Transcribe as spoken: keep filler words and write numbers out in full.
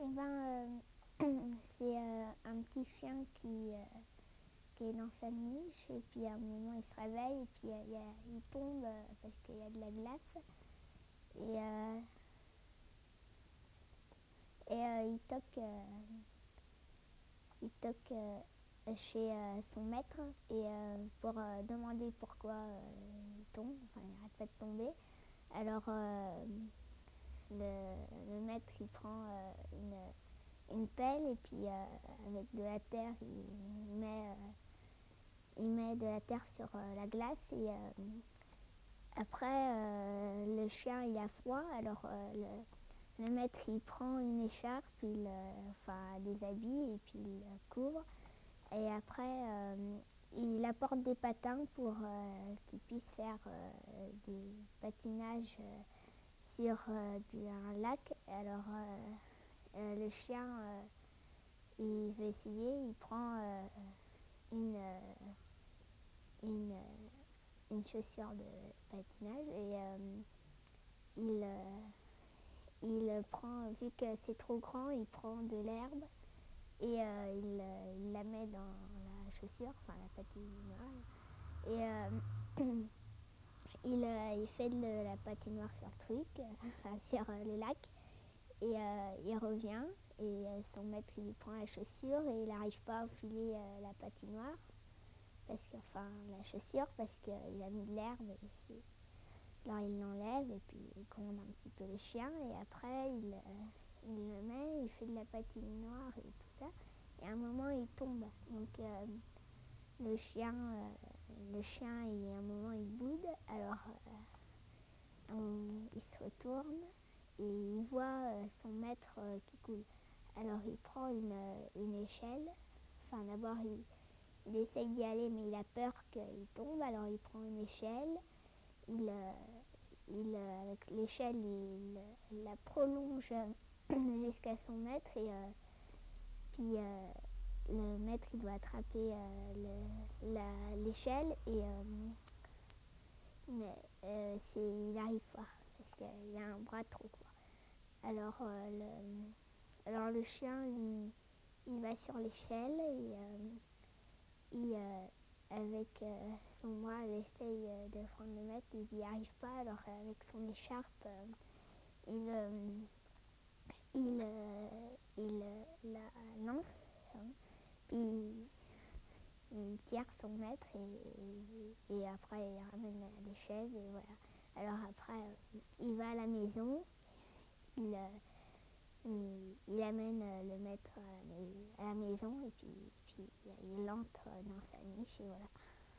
Eh ben, euh, c'est euh, un petit chien qui, euh, qui est dans sa niche et puis à un moment il se réveille et puis euh, il, y a- il tombe euh, parce qu'il y a de la glace et, euh, et euh, il toque, euh, il toque euh, chez euh, son maître et euh, pour euh, demander pourquoi euh, il tombe, enfin il n'arrête pas de tomber. Alors euh, le, le maître il prend euh, une, une pelle et puis euh, avec de la terre il met euh, il met de la terre sur euh, la glace et euh, après euh, le chien il a froid, alors euh, le, le maître il prend une écharpe, il, euh, enfin des habits et puis il le couvre et après euh, il apporte des patins pour euh, qu'il puisse faire euh, du patinage euh, sur euh, du, un lac. Alors euh, euh, le chien euh, il veut essayer, il prend euh, une, euh, une euh, une chaussure de patinage et euh, il, euh, il prend, vu que c'est trop grand, il prend de l'herbe et euh, il, euh, il la met dans la chaussure, enfin la patinoire. Et euh, il, euh, il fait de la patinoire sur le truc, sur euh, le lac. Et euh, il revient et euh, son maître il prend la chaussure et il n'arrive pas à enfiler euh, la patinoire, parce que, enfin la chaussure, parce qu'il a mis de l'herbe. Et alors il l'enlève et puis il gronde un petit peu le chien et après il, euh, il le met, il fait de la patinoire et tout ça. Et à un moment il tombe. Donc euh, le chien, euh, le chien il, à un moment il boude. Alors euh, on- il se retourne et il voit euh, son maître euh, qui coule. Alors il prend une, une échelle. Enfin d'abord il, il essaye d'y aller mais il a peur qu'il tombe. Alors il prend une échelle. Il, euh, il, euh, avec l'échelle, il, il la prolonge jusqu'à son maître et euh, puis euh, le maître il doit attraper euh, le- la- l'échelle et euh, mais, euh, c'est, il n'arrive pas parce qu'il a un bras trop court. Alors, euh, le, alors le chien il, il va sur l'échelle et euh, il, euh, avec euh, son bras il essaye euh, de prendre le maître, il n'y arrive pas. Alors avec son écharpe euh, il, euh, il, euh, il euh, la lance, hein, puis il tire son maître et, et, et après il ramène les chaises et voilà. Alors après euh, il va à la maison, il, euh, il, il amène euh, le maître à la, à la maison et puis, puis il entre dans sa niche et voilà.